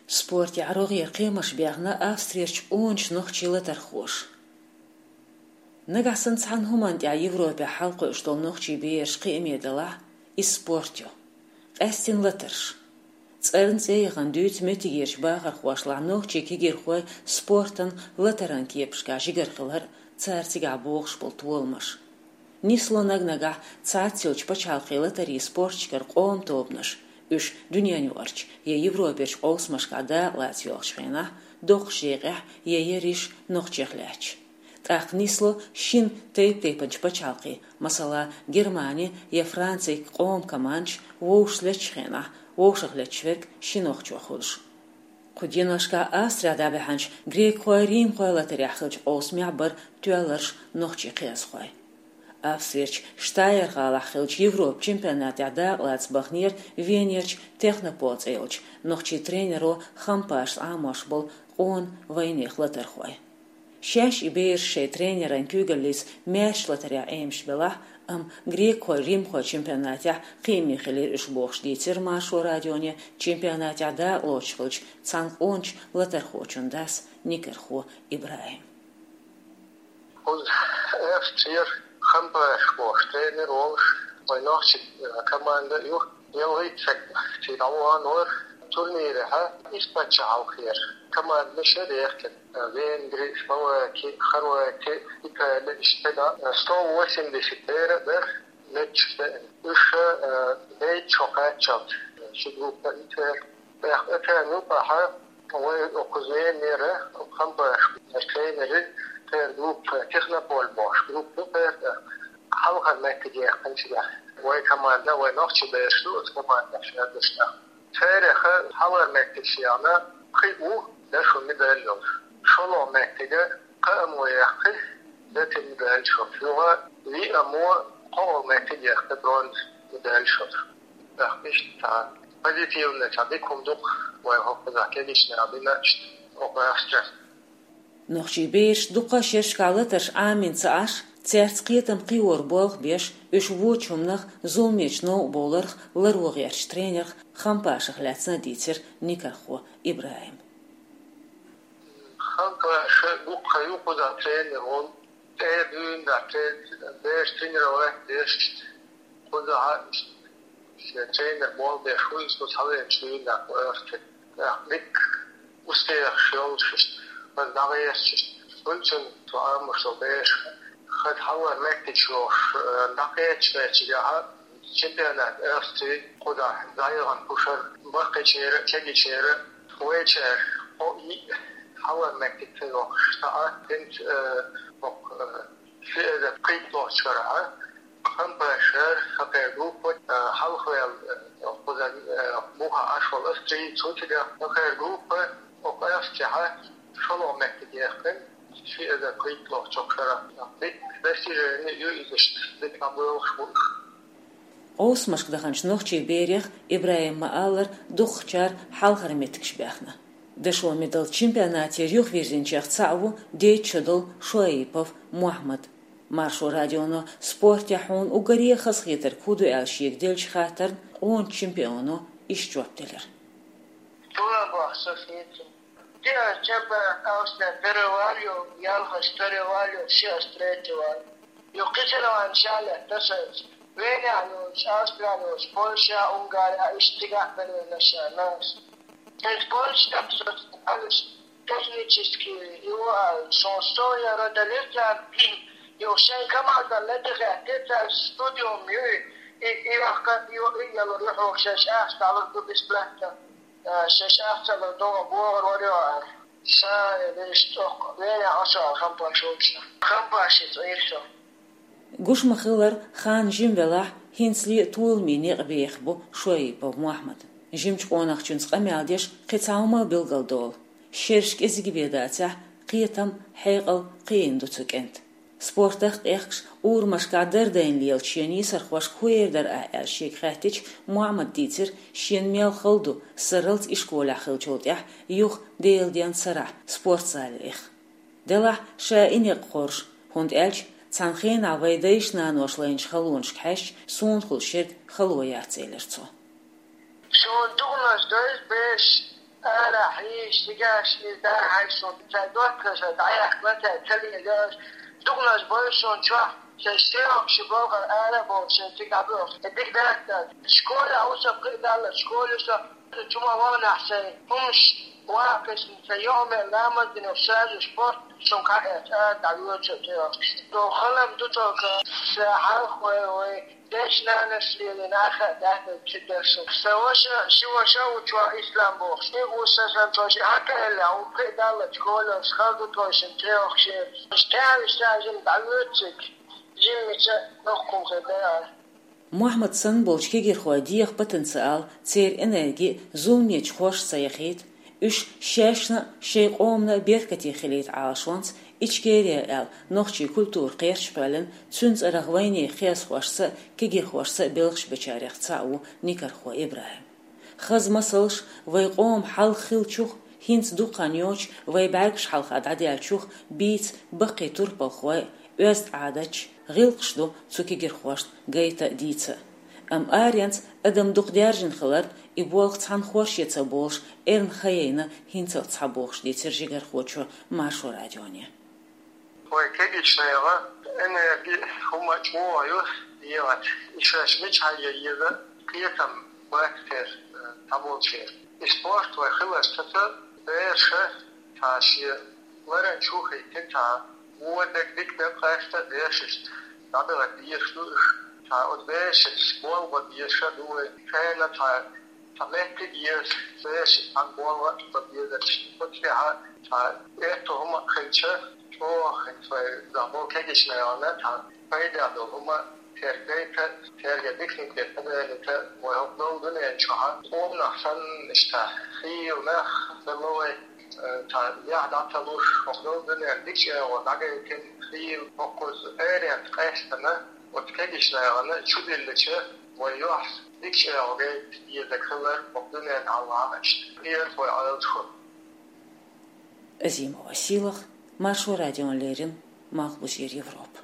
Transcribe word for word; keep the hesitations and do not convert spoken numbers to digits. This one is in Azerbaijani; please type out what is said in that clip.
سپورتی عروقی قیمش بیاغنا آستریش اونش نخچیل ترخوش. نگاسن سان همان دیا یوروپی حلقش دل نخچی بیش قیمی دلا اسپورتیو. استین لترش. زرن زیگان دوت متیگیرش باغر خوش لا نخچی کیگیر خوی سپورتن لتران کیپش کاجیگر خلر زرتی گابوخش بولتولمش. نیسلو نگ نگاه زرتیلچ بچال خیلتری سپورتش کر قوم توبنش. Üç dünyanı varç, ye Evropeç olsmaşkada latıyorşğena, doqşeğe ye yeriş noqçeğlaç. Taqnislo şin teyp teypanç paçalqi, masala Germani ye Fransiya qom kamanç voşleçğena, voşleçvek şinoqçoxulş. Qudinoşka Astriyada behanç Grek qoyrim qoylataryaxılç olsmyabar tüalarş noqçeqes qoy. Австрияч Штайр-Галахилч Европ чемпионате дарлац бахнир Венерч технопоцейлч нохчи тренеру хампаш амош был он войных латерхой. Шеш и бейршей тренеран кюгелис мяч латеря эймш бела ам грекой римхой чемпионате қимихилер үш бохш дейтер машу радионе чемпионате да лочхылч цанг онч латерхочундас никерхо Ибраим. Hamburg was trainer was bij nog commande joh heel iets zie dan wel hoor toernooien hè is pas jou hier commande sheriek ween gris bouw ki kharwa ki ik spela sto was in de citer der net is nee chokachat shugrup inter bij het nu pa ha hoe okuzeen nere Hamburg trainer ter groep technopol bosch groep super how can make the consider why command why not to be sure command shadista tere how make the shiana khiu da şu medalyo şolo make the qamu ya khi da medal shot huwa li amor how make the bronze medal shot ich ta позитивно чабикум дух why hope that can is now be matched over stress نخشي بيش دقا ششكالتش آمين ساش تيرتقيتم قيور بولغ بيش اش ووچهم نخ زولميش نو بولرخ لروغيرش ترينرخ خمباشخ لاتسنا ديتر نيكرخو إبراهيم خمباش دقا يوكو دا ترينرون تيدون دا بيش ترينر وراك بيش خدا هاش ترينر بول بيش ويس بسهوين شوين دا وراك بيك وستير شيولش maar dan is het punten te armen zo bezig. Het hangen met die show, dat is het ja. Championat eerste, koda zairan pusher, bakçere, çekicere, weçer, o iyi hangen met die show. Staat bent ook veel kwijtlooscher. Hamburger, haper groep, halfwel, koda moha ashwal astri, zoiets. Haper groep, ook eerst ja. شلون مكتب ياخذ في إذا قيت له شكرا بس يجيش ذيك أبوه شوي أوس مشك دخنش نوخشي بيريخ إبراهيم مالر دوخشار حالخر متكش بيخنا دشوا ميدل чемпионате ريوخ فيرزينشيخ تساوو دي تشدل شويبوف محمد مارشو راديونو سبورت يحون وقريه خسخيتر كودو ألشيك ديلش خاطر اون чемпиону إشجوبتلر تولا بحث Tia chapa ausna perevalio yalha sterevalio sia streteval. Yo kisela anshala tasas. Vene anos Australos, Polscha, Ungaria, istiga benasha nas. Es Polscha alles технически его состоя родилися yo sen kama da ledega teta studium ю и и ахкат ю и яло рухо шашах стало до бесплатно. شاشات لدو بور وريار شا بيشتوق وين عشا خمبا شوشنا خمبا شيت ويرشو قوش مخلر خان جيم بلاح هينسلي طول ميني قبيخبو شوي بو محمد جيمش قوناخ چونس قميالديش قيتاوما بلغل دول شيرشك ازيقي بيداته قيتم حيقل قين دوتوك انت سپورتخ اخش اور مشکا دردین لیل چینی سرخوش خویر در آل شیک خاتیچ محمد دیتر شین میل خلدو سرلت اشکولا خلچولت اح یوخ دیل دیان سرا سپورت سال اخ دلا شا اینیق خورش هند الچ تنخین عویدایش نانوش لینش خلونش کهش سون خل شرد خلویات زیلرتو شون دوغناش دایش بیش أنا حيش تجاش إذا حيشون تدوت كذا دايق متى تلي جاش دوغلاس بويسون شو سيستيرك شبوغ أنا بوش تجابوغ تديك ده شكول أوسف كده على شكول يسا جمع وانا حسين همش واقس في يوم لامد نفساج سبورت شون كايت دعوة تيار لو خلم دوتوك ساحل خوي داش نانسلي لناخا ده تدرس سواش شو شو شو إسلام بوخ شيء وساسن توش حتى اللي هو كده على شكول سخالو توش تيار شيء اشتغل اشتغل دعوة تك جيمي نحكم خبار محمد سن بولشكي غير خواديخ بتنسال تير انرجي زومنيج خوش سيخيت اش شاشنا شي قومنا بيركتي خليت عاشونس إشكيريا ال نوخشي كولتور قيرش بالن تسنز أرغويني خياس خوشسا كي خوشسا بلغش بچاريخ تساو نيكر خو إبراهيم خز مسلش ويقوم حل خيلچوخ هينس دوقانيوش ويبعكش حل خادعديالچوخ بيت بقي توربل خوي أست عادش غيلقشدو تسوكي خوشت غيتا ديتا أم آريانس أدم دوق ديارجن خلرد إبوالق تحن خوش يتسابولش إرن خيينا هينسل تسابولش دي ترجيغر خوشو مارشو راديونيا وكيدي شنيغا أنا بي هما جموع يوه يوات إشاش ميش هاي يذا قيتم واكتر تابولشير إسبورت وخلص تتا بيرشة تاشي ورن شوخي تتا ودك ديك بقاشتا بيرشش دابلك بيرشلوش تا أدبيرشش بول وبيرشلوه كاينة تا تلاتة years بيرشش عن بول وبيرشش فتفيها تا إيتو هما خلشة شو خلشة زابو كيش نيانا تا فايدة دو هما تربيتا تربية ديكنيك تربيتا وهبلو دنيا شوها قوم نحسن نشتا خيو نخ دلوه تا يعد تلوش هبلو دنيا ديكشة وداقي كن خيو وقوز ايريان تقاستنا وتكيش نيانا شو دلتشة ويوحس ديكشة وغيت يذكرر وبدنيا نعوامش إيرت ويعالتخل أزيم وسيلخ مارشو راديون ليرين مخبوزير يوروب